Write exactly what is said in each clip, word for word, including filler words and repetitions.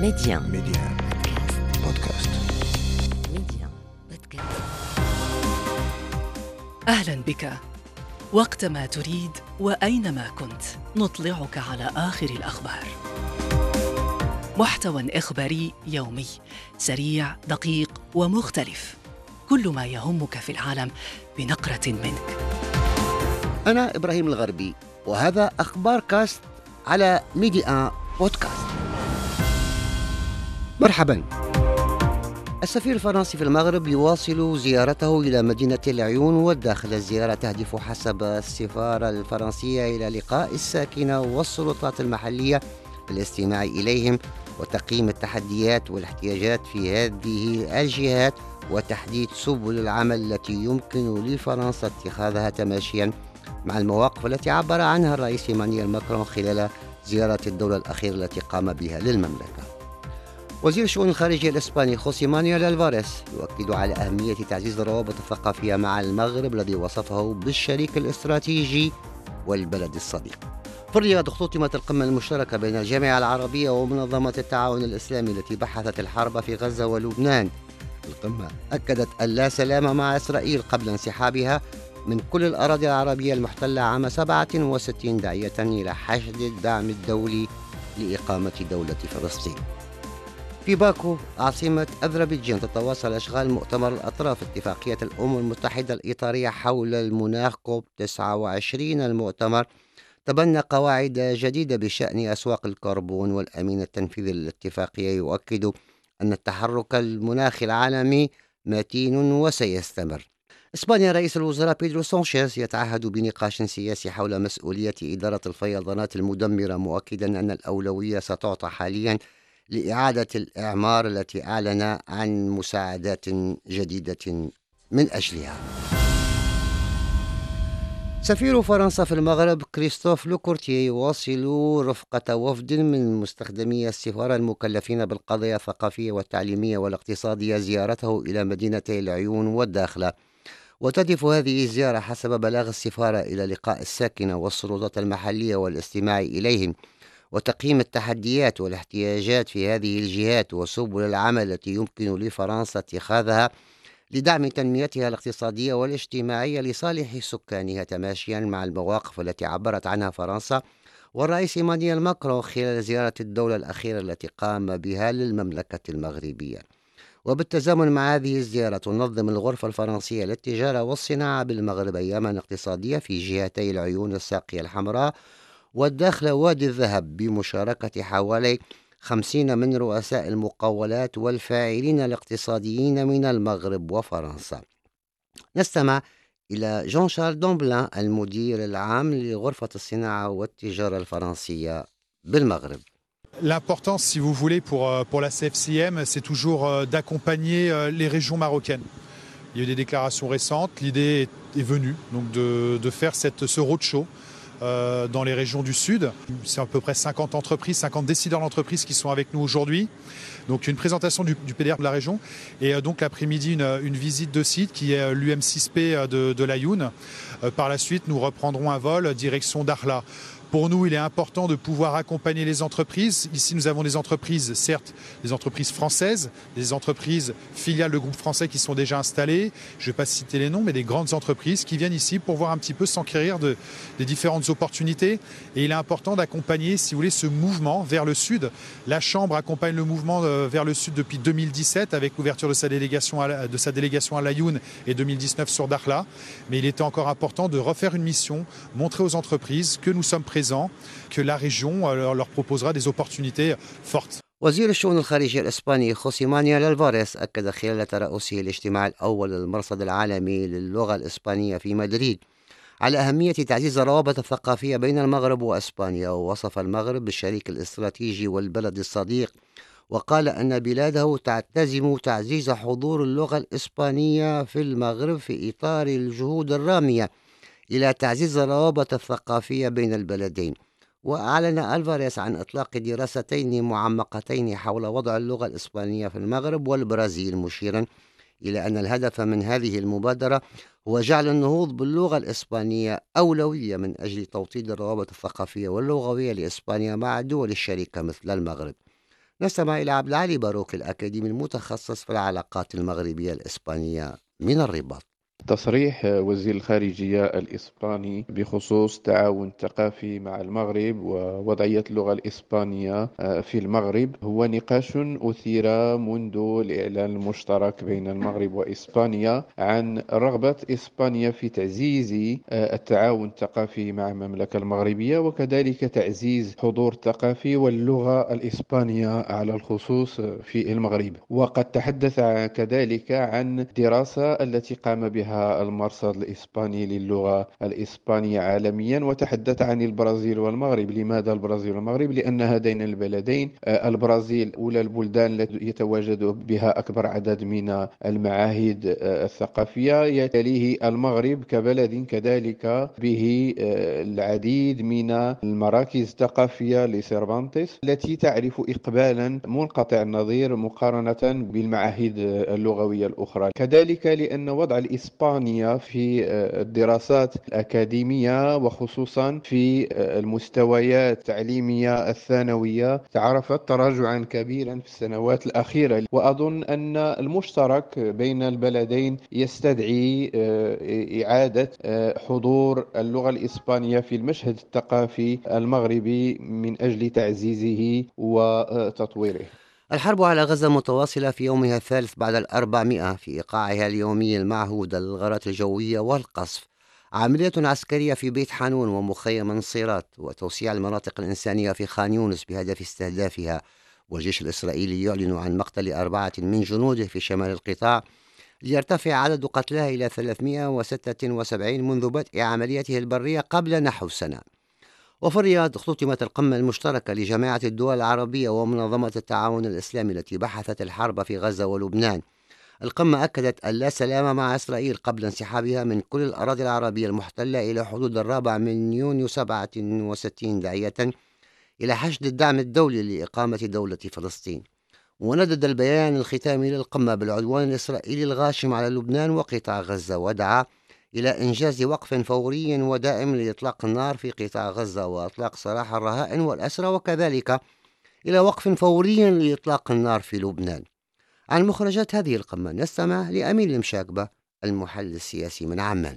ميديان ميديان بودكاست. ميديان بودكاست. أهلاً بك. وقتما تريد وأينما كنت نطلعك على آخر الأخبار. محتوى إخباري يومي سريع دقيق ومختلف، كل ما يهمك في العالم بنقرة منك. أنا إبراهيم الغربي، وهذا أخبار كاست على ميديان بودكاست. مرحباً. السفير الفرنسي في المغرب يواصل زيارته إلى مدينة العيون، والداخل الزيارة تهدف حسب السفارة الفرنسية إلى لقاء الساكنة والسلطات المحلية للاستماع إليهم وتقييم التحديات والاحتياجات في هذه الجهات وتحديد سبل العمل التي يمكن لفرنسا اتخاذها تماشيا مع المواقف التي عبر عنها الرئيس إيمانويل ماكرون خلال زيارة الدولة الأخيرة التي قام بها للمملكة. وزير الشؤون الخارجية الإسباني خوسي مانويل ألفاريس يؤكد على أهمية تعزيز الروابط الثقافية مع المغرب الذي وصفه بالشريك الاستراتيجي والبلد الصديق. في الرياض اختتمت القمة المشتركة بين الجامعة العربية ومنظمة التعاون الإسلامي التي بحثت الحرب في غزة ولبنان. القمة أكدت أن لا سلام مع إسرائيل قبل انسحابها من كل الأراضي العربية المحتلة عام سبعة وستين، داعية إلى حشد الدعم الدولي لإقامة دولة فلسطين. في باكو عاصمة أذربيجان تتواصل أشغال مؤتمر الأطراف اتفاقية الأمم المتحدة الإطارية حول المناخ كوب تسعة وعشرين. المؤتمر تبنى قواعد جديدة بشأن أسواق الكربون، والأمين التنفيذي للاتفاقية يؤكد أن التحرك المناخي العالمي متين وسيستمر. إسبانيا رئيس الوزراء بيدرو سانشيز يتعهد بنقاش سياسي حول مسؤولية إدارة الفيضانات المدمرة، مؤكدا أن الأولوية ستعطى حاليا لإعادة الإعمار التي أعلن عن مساعدات جديدة من أجلها. سفير فرنسا في المغرب كريستوف لوكورتيه يواصل رفقة وفد من مستخدمي السفارة المكلفين بالقضايا الثقافية والتعليمية والاقتصادية زيارته إلى مدينتي العيون والداخلة. وتهدف هذه الزيارة حسب بلاغ السفارة إلى لقاء الساكنة والسلطات المحلية والاستماع إليهم وتقييم التحديات والاحتياجات في هذه الجهات وسبل العمل التي يمكن لفرنسا اتخاذها لدعم تنميتها الاقتصادية والاجتماعية لصالح سكانها تماشيا مع المواقف التي عبرت عنها فرنسا والرئيس إيمانويل ماكرون خلال زيارة الدولة الأخيرة التي قام بها للمملكة المغربية. وبالتزامن مع هذه الزيارة تنظم الغرفة الفرنسية للتجارة والصناعة بالمغرب أياما اقتصادية في جهتي العيون الساقية الحمراء والداخل وادي الذهب بمشاركة حوالي خمسين من رؤساء المقاولات والفاعلين الاقتصاديين من المغرب وفرنسا. نستمع إلى جون شارل دومبلان المدير العام لغرفة الصناعة والتجارة الفرنسية بالمغرب. L'importance, si vous voulez, pour, pour la C F C M, c'est toujours d'accompagner les régions marocaines. Il y a eu des déclarations récentes. L'idée est venue donc de, de faire cette, ce roadshow euh, dans les régions du Sud. C'est à peu près cinquante entreprises, cinquante décideurs d'entreprises qui sont avec nous aujourd'hui. Donc une présentation du, du P D R de la région et euh, donc l'après-midi une, une visite de site qui est l'U M six P de, de l'Aïoun. Euh, par la suite, nous reprendrons un vol direction Dakhla. Pour nous, il est important de pouvoir accompagner les entreprises. Ici, nous avons des entreprises, certes, des entreprises françaises, des entreprises filiales de groupes français qui sont déjà installées. Je ne vais pas citer les noms, mais des grandes entreprises qui viennent ici pour voir un petit peu s'enquérir de, des différentes opportunités. Et il est important d'accompagner, si vous voulez, ce mouvement vers le sud. La Chambre accompagne le mouvement vers le sud depuis deux mille dix-sept avec l'ouverture de sa délégation à, de sa délégation à l'Aïoun et deux mille dix-neuf sur Dakhla. Mais il était encore important de refaire une mission, montrer aux entreprises que nous sommes présents, que la région leur proposera des opportunités fortes. وزير الشؤون الخارجية الإسباني خوسي مانويل ألفاريس أكد خلال ترأسه الاجتماع الأول للمرصد العالمي للغة الإسبانية في مدريد على أهمية تعزيز الروابط الثقافية بين المغرب وإسبانيا، ووصف المغرب بالشريك الاستراتيجي والبلد الصديق، وقال أن بلاده تعتزم تعزيز حضور اللغة الإسبانية في المغرب في إطار الجهود الرامية إلى تعزيز الروابط الثقافية بين البلدين. وأعلن ألفاريس عن إطلاق دراستين معمقتين حول وضع اللغة الإسبانية في المغرب والبرازيل، مشيرا إلى أن الهدف من هذه المبادرة هو جعل النهوض باللغة الإسبانية أولوية من أجل توطيد الروابط الثقافية واللغوية لإسبانيا مع دول الشريكة مثل المغرب. نستمع إلى عبد العالي باروك الأكاديمي المتخصص في العلاقات المغربية الإسبانية من الرباط. تصريح وزير الخارجية الإسباني بخصوص تعاون ثقافي مع المغرب ووضعية اللغة الإسبانية في المغرب هو نقاش أثير منذ الإعلان المشترك بين المغرب وإسبانيا عن رغبة إسبانيا في تعزيز التعاون الثقافي مع المملكة المغربية، وكذلك تعزيز حضور ثقافي واللغة الإسبانية على الخصوص في المغرب. وقد تحدث كذلك عن دراسة التي قام بها المرصد الإسباني للغة الإسبانية عالميا، وتحدث عن البرازيل والمغرب. لماذا البرازيل والمغرب؟ لأن هذين البلدين، البرازيل أولى البلدان التي يتواجد بها أكبر عدد من المعاهد الثقافية، يليه المغرب كبلد كذلك به العديد من المراكز الثقافية لسيرفانتس التي تعرف إقبالا منقطع النظير مقارنة بالمعاهد اللغوية الأخرى. كذلك لأن وضع الإسبانية في الدراسات الأكاديمية وخصوصا في المستويات التعليمية الثانوية تعرفت تراجعا كبيرا في السنوات الأخيرة، وأظن أن المشترك بين البلدين يستدعي إعادة حضور اللغة الإسبانية في المشهد الثقافي المغربي من أجل تعزيزه وتطويره. الحرب على غزة متواصلة في يومها الثالث بعد الأربعمائة في إيقاعها اليومي المعهود للغارات الجوية والقصف، عملية عسكرية في بيت حانون ومخيم نصيرات، وتوسيع المناطق الإنسانية في خان يونس بهدف استهدافها. والجيش الإسرائيلي يعلن عن مقتل أربعة من جنوده في شمال القطاع، ليرتفع عدد قتلاه إلى ثلاثمائة وستة وسبعين منذ بدء عمليته البرية قبل نحو سنة. وفي الرياض اختتمت القمة المشتركة لجماعة الدول العربية ومنظمة التعاون الإسلامي التي بحثت الحرب في غزة ولبنان. القمة أكدت اللا سلام مع إسرائيل قبل انسحابها من كل الأراضي العربية المحتلة إلى حدود الرابع من يونيو سبعة وستين، داعية إلى حشد الدعم الدولي لإقامة دولة فلسطين. وندد البيان الختامي للقمة بالعدوان الإسرائيلي الغاشم على لبنان وقطاع غزة، ودعا إلى إنجاز وقف فوري ودائم لإطلاق النار في قطاع غزة وإطلاق سراح الرهائن والأسرى، وكذلك إلى وقف فوري لإطلاق النار في لبنان. عن مخرجات هذه القمة نستمع لأمين المشاكبة المحلل السياسي من عمان.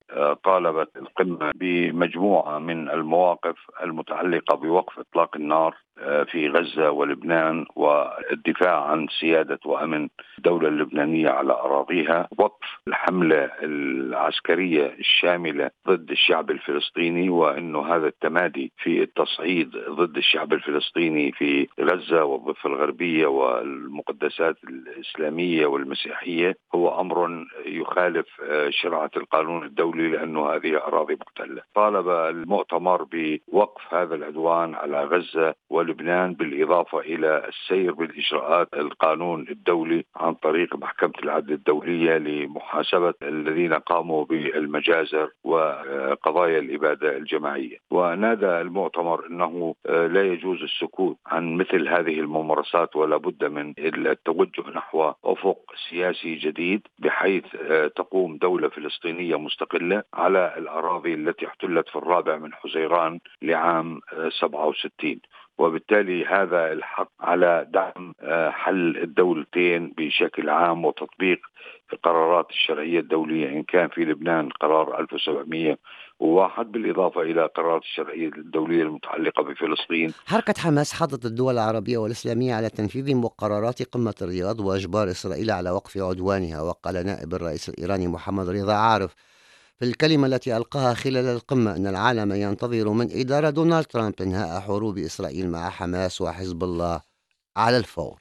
طالبت القمة بمجموعة من المواقف المتعلقة بوقف إطلاق النار في غزة ولبنان، والدفاع عن سيادة وأمن الدولة اللبنانية على أراضيها، وقف الحملة العسكرية الشاملة ضد الشعب الفلسطيني، وأنه هذا التمادي في التصعيد ضد الشعب الفلسطيني في غزة والضفة الغربية والمقدسات الإسلامية والمسيحية هو أمر يخالف شرعة القانون الدولي، لأنه هذه أراضي محتلة. طالب المؤتمر بوقف هذا العدوان على غزة ولبنان، بالإضافة إلى السير بالإجراءات القانون الدولي عن طريق محكمة العدل الدولية لمحاسبة الذين قاموا بالمجازر وقضايا الإبادة الجماعية. ونادى المؤتمر أنه لا يجوز السكوت عن مثل هذه الممارسات، ولا بد من التوجه نحو أفق سياسي جديد بحيث تقوم دولة فلسطينية مستقلة على الأراضي التي احتلت في الرابع من حزيران لعام سبعة وستين. وبالتالي هذا الحق على دعم حل الدولتين بشكل عام وتطبيق القرارات الشرعية الدولية، إن كان في لبنان قرار ألف وسبعمائة وواحد بالإضافة إلى قرارات الشرعية الدولية المتعلقة بفلسطين. حركة حماس حضت الدول العربية والإسلامية على تنفيذ مقررات قمة الرياض وإجبار إسرائيل على وقف عدوانها. وقال نائب الرئيس الإيراني محمد رضا عارف في الكلمة التي ألقاها خلال القمة أن العالم ينتظر من إدارة دونالد ترامب إنهاء حروب إسرائيل مع حماس وحزب الله على الفور.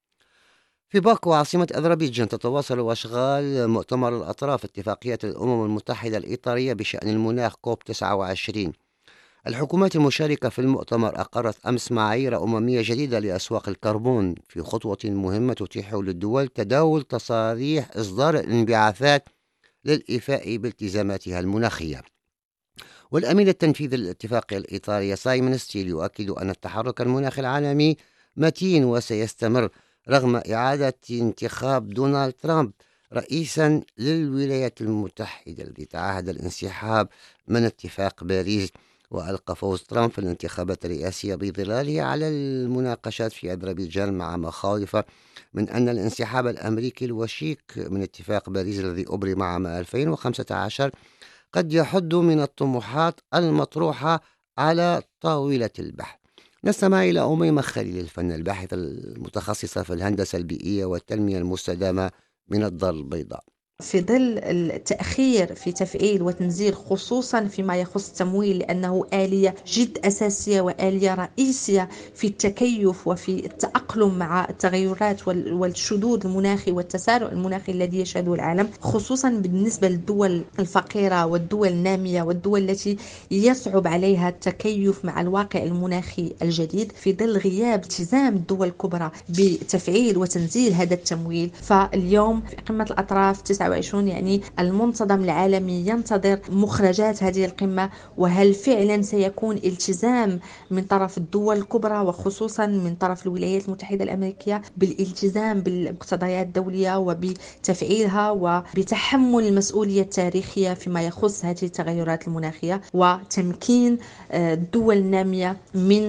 في باكو عاصمة أذربيجان تتواصل أشغال مؤتمر الأطراف اتفاقية الأمم المتحدة الإطارية بشأن المناخ كوب تسعة وعشرين. الحكومات المشاركة في المؤتمر أقرت أمس معايير أممية جديدة لأسواق الكربون في خطوة مهمة تتيح للدول تداول تصاريح إصدار الانبعاثات للإيفاء بالتزاماتها المناخية. والأمين التنفيذي للاتفاقية الإطارية سايمون ستيل يؤكد أن التحرك المناخي العالمي متين وسيستمر رغم إعادة انتخاب دونالد ترامب رئيسا للولايات المتحدة الذي تعهد الانسحاب من اتفاق باريس وألقى فوز ترامب في الانتخابات الرئاسية بظلاله على المناقشات في أذربيجان، مع مخاوف من أن الانسحاب الأمريكي الوشيك من اتفاق باريس الذي أبرم عام ألفين وخمسة عشر قد يحد من الطموحات المطروحة على طاولة البحث. نستمع إلى أميمة خليل الفن، الباحثة المتخصصة في الهندسة البيئية والتنمية المستدامة من الدار البيضاء. في ظل التأخير في تفعيل وتنزيل خصوصا فيما يخص التمويل، لأنه آلية جد أساسية وآلية رئيسية في التكيف وفي التأقلم مع التغيرات والشذوذ المناخي والتسارع المناخي الذي يشهده العالم، خصوصا بالنسبة للدول الفقيرة والدول النامية والدول التي يصعب عليها التكيف مع الواقع المناخي الجديد. في ظل غياب التزام الدول الكبرى بتفعيل وتنزيل هذا التمويل، فاليوم في قمة الأطراف تسعة وعشرين يعني المنتظم العالمي ينتظر مخرجات هذه القمة، وهل فعلا سيكون التزام من طرف الدول الكبرى وخصوصا من طرف الولايات المتحدة الأمريكية بالالتزام بالمقتضيات الدولية وبتفعيلها وبتحمل المسؤولية التاريخية فيما يخص هذه التغيرات المناخية، وتمكين الدول النامية من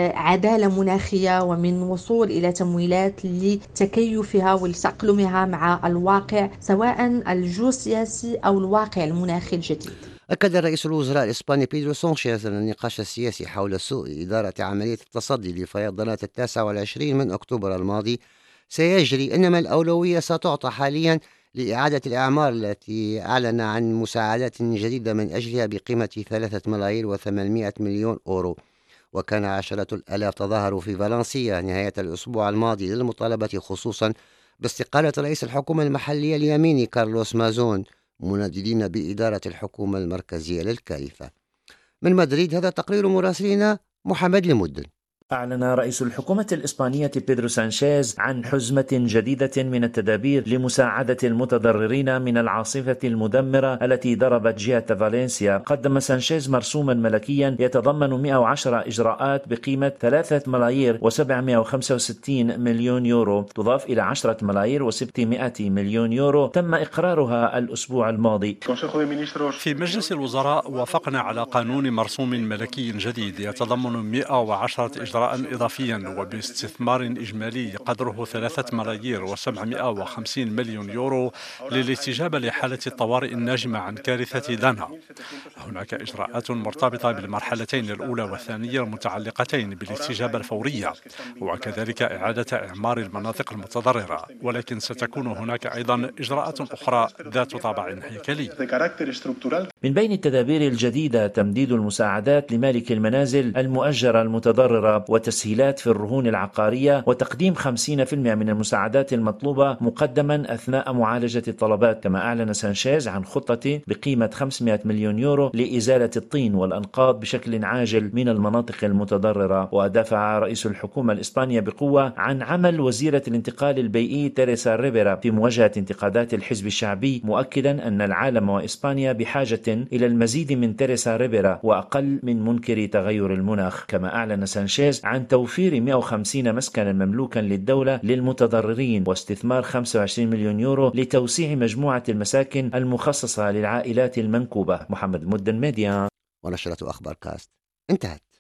عدالة مناخية ومن وصول إلى تمويلات لتكيفها ولتأقلمها مع الواقع سواء الجيوسياسي أو الواقع المناخي الجديد. أكد رئيس الوزراء الإسباني بيدرو سانشيز أن النقاش السياسي حول سوء إدارة عملية التصدي لفيضانات التاسع والعشرين من أكتوبر الماضي سيجري، إنما الأولوية ستعطى حاليا لإعادة الإعمار التي أعلن عن مساعدات جديدة من أجلها بقيمة ثلاثة ملايير وثمانمائة مليون أورو. وكان عشرة الآلاف تظاهروا في فالنسيا نهاية الأسبوع الماضي للمطالبة خصوصا باستقالة رئيس الحكومة المحلية اليميني كارلوس مازون، منددين بإدارة الحكومة المركزية للكارثة. من مدريد هذا تقرير مراسلنا محمد المدن. أعلن رئيس الحكومة الإسبانية بيدرو سانشيز عن حزمة جديدة من التدابير لمساعدة المتضررين من العاصفة المدمرة التي ضربت جهة فالنسيا. قدم سانشيز مرسوما ملكيا يتضمن مئة وعشرة إجراءات بقيمة ثلاثة ملايير وسبعمائة وخمسة وستين مليون يورو، تضاف إلى عشرة ملايير وستمائة مليون يورو تم إقرارها الأسبوع الماضي. في مجلس الوزراء وافقنا على قانون مرسوم ملكي جديد يتضمن مئة وعشرة إجراءات إضافيا وباستثمار إجمالي قدره ثلاثة ملايير وسبعمائة وخمسين مليون يورو للاستجابة لحالة الطوارئ الناجمة عن كارثة دانا. هناك إجراءات مرتبطة بالمرحلتين الأولى والثانية المتعلقتين بالاستجابة الفورية وكذلك إعادة إعمار المناطق المتضررة، ولكن ستكون هناك أيضا إجراءات أخرى ذات طابع هيكلي. من بين التدابير الجديدة تمديد المساعدات لمالك المنازل المؤجرة المتضررة وتسهيلات في الرهون العقارية وتقديم خمسين بالمئة من المساعدات المطلوبة مقدما أثناء معالجة الطلبات. كما أعلن سانشيز عن خطة بقيمة خمسمائة مليون يورو لإزالة الطين والأنقاض بشكل عاجل من المناطق المتضررة. ودافع رئيس الحكومة الإسبانية بقوة عن عمل وزيرة الانتقال البيئي تيريسا ريبيرا في مواجهة انتقادات الحزب الشعبي، مؤكدا أن العالم وإسبانيا بحاجة إلى المزيد من تيريسا ريبيرا وأقل من منكر تغير المناخ. كما أعلن سانشيز عن توفير مئة وخمسين مسكنا مملوكا للدولة للمتضررين واستثمار خمسة وعشرين مليون يورو لتوسيع مجموعة المساكن المخصصة للعائلات المنكوبة. محمد المدن، ميديا. ونشرة أخبار كاست انتهت.